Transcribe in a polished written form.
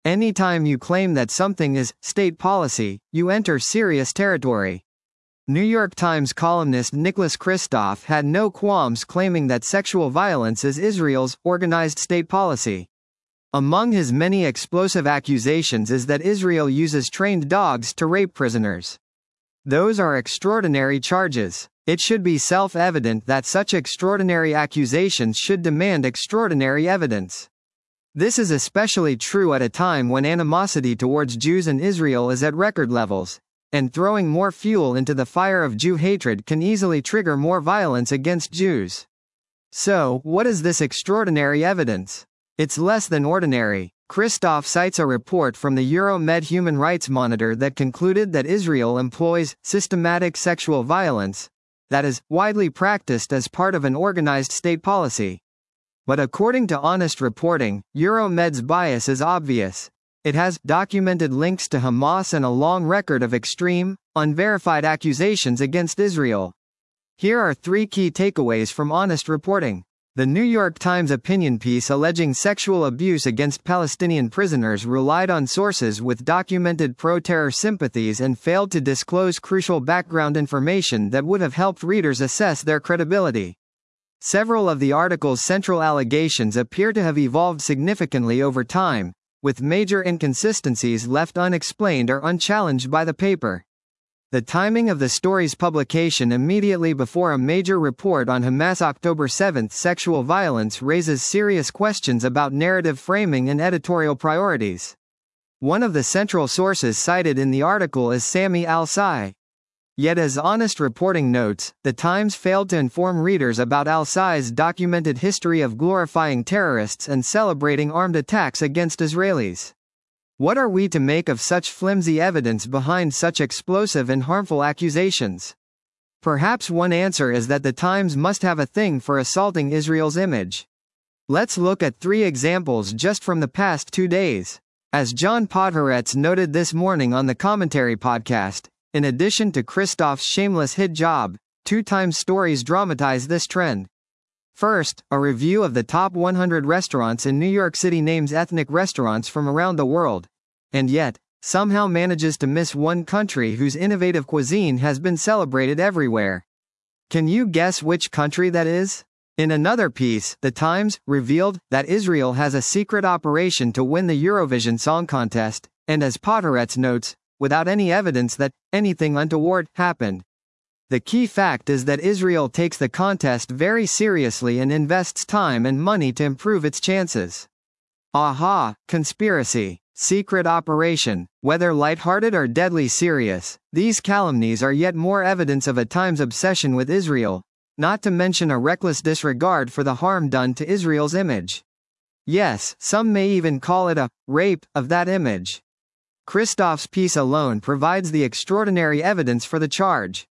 Anytime you claim that something is state policy, you enter serious territory. New York Times columnist Nicholas Kristof had no qualms claiming that sexual violence is Israel's organized state policy. Among his many explosive accusations is that Israel uses trained dogs to rape prisoners. Those are extraordinary charges. It should be self-evident that such extraordinary accusations should demand extraordinary evidence. This is especially true at a time when animosity towards Jews and Israel is at record levels, and throwing more fuel into the fire of Jew hatred can easily trigger more violence against Jews. So, what is this extraordinary evidence? It's less than ordinary. Kristof cites a report from the Euromed Human Rights Monitor that concluded that Israel employs systematic sexual violence, that is, widely practiced as part of an organized state policy. But according to honest reporting, Euromed's bias is obvious. It has documented links to Hamas and a long record of extreme, unverified accusations against Israel. Here are 3 key takeaways from honest reporting. The New York Times opinion piece alleging sexual abuse against Palestinian prisoners relied on sources with documented pro-terror sympathies and failed to disclose crucial background information that would have helped readers assess their credibility. Several of the article's central allegations appear to have evolved significantly over time, with major inconsistencies left unexplained or unchallenged by the paper. The timing of the story's publication immediately before a major report on Hamas' October 7 sexual violence raises serious questions about narrative framing and editorial priorities. One of the central sources cited in the article is Sami al-Sai. Yet as honest reporting notes, the Times failed to inform readers about al-Sai's documented history of glorifying terrorists and celebrating armed attacks against Israelis. What are we to make of such flimsy evidence behind such explosive and harmful accusations? Perhaps one answer is that the Times must have a thing for assaulting Israel's image. Let's look at 3 examples just from the past 2 days. As John Podhoretz noted this morning on the Commentary podcast, in addition to Kristof's shameless hit job, 2 Times stories dramatize this trend. First, a review of the top 100 restaurants in New York City names ethnic restaurants from around the world, and yet, somehow manages to miss one country whose innovative cuisine has been celebrated everywhere. Can you guess which country that is? In another piece, The Times revealed that Israel has a secret operation to win the Eurovision Song Contest, and as Podhoretz notes, without any evidence that anything untoward happened. The key fact is that Israel takes the contest very seriously and invests time and money to improve its chances. Aha, conspiracy, secret operation, whether lighthearted or deadly serious, these calumnies are yet more evidence of a Times obsession with Israel, not to mention a reckless disregard for the harm done to Israel's image. Yes, some may even call it a rape of that image. Kristof's piece alone provides the extraordinary evidence for the charge.